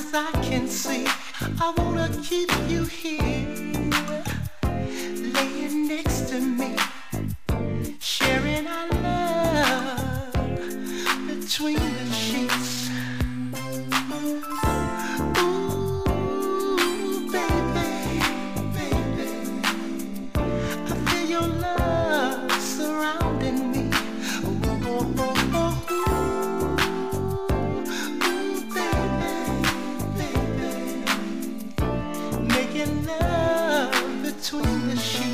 I can see. I wanna keep you here, laying next to me, sharing our love between the sheets. Ooh, baby, baby, I feel your love surrounding me. Oh, oh, oh, oh. Making love between the sheets.